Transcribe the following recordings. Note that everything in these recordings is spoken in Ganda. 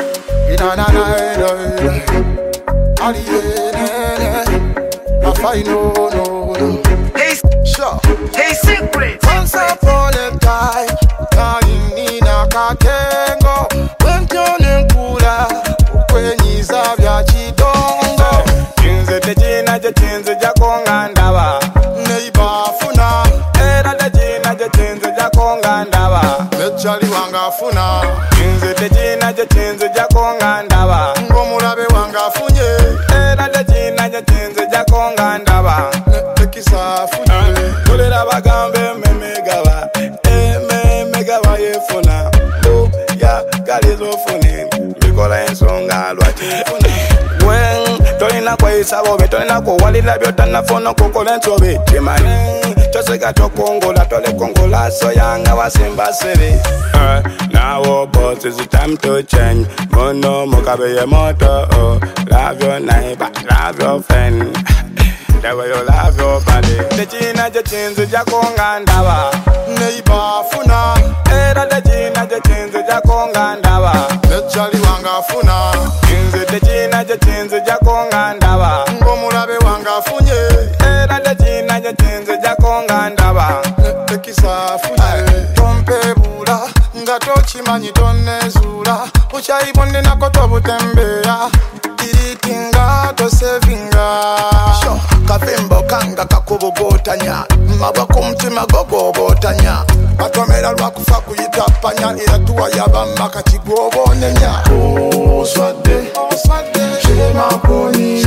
na na na no. Hey, Sure. hey, secret. Once upon a time, nina katengo, wentone nkula, ukwenyiza vya chidongo. Chinze techina je chinze jakonga ndaba. Neighbor funa, Era techina je chinze jakonga ndaba. mechali wanga funa, Chinze techina je chinze jakonga ndaba. ngomulabe wanga funye, Era techina je chinze jakonga ndaba. tekisa funye. Tulera bagambe memegaba. Memegaba yefuna. Ya galizo fune. Bikola ensonga lwaki funa. When tolina kweyisa bobe tolina kuwalira byotanafuna kukola ensobi kimani toseka tokongola tolekongola soyanga wasimba sibi now boss it's time to change mono mukabeye moto love your neighbor love your friend the way you love your body techina je chinzu jakonga ndaba Neighbor funa, era techina je chinzu jakonga ndaba mechali wanga funa, chinzu techina je chinzu jakonga ndaba ngomulabe wanga funye, era techina je chinzu jakonga ndaba tekisa funye. Tompebula, nga tochimanyi tonezula, uchayibonde nako tobutembeya, iritinga tosevinga. Kavimbo kanga kakubugutanya mabwa kumutima gogobotanya batomera lwakufa kuyitapanya era tuwa yabamma kakigobonenya oswadde shemakoni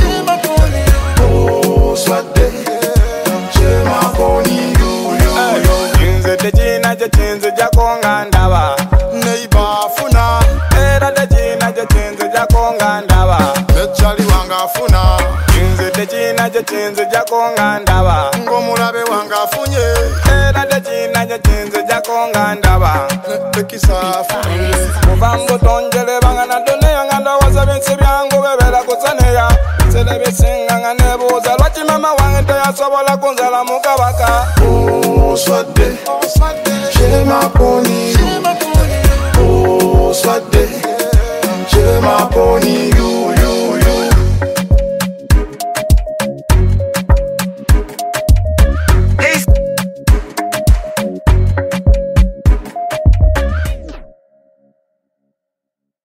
oswadde shemakoni chinzu techina je chinzu jakonga ndaba Neighbor funa, era techina je chinzu jakonga ndaba mechali wanga funa, chinzu techina je chinzu jakonga ndaba ngomulabe wanga funye, era techina je chinzu jakonga ndaba tekisa funye. Muvambo tonjele bangana doneya nganda waza binsi byangu bebera kusaneya Sele bisinga nga nebuuza lwaki mama wange teyasobola kunzala mukabaka oswadde shemakoni oswadde shemakoni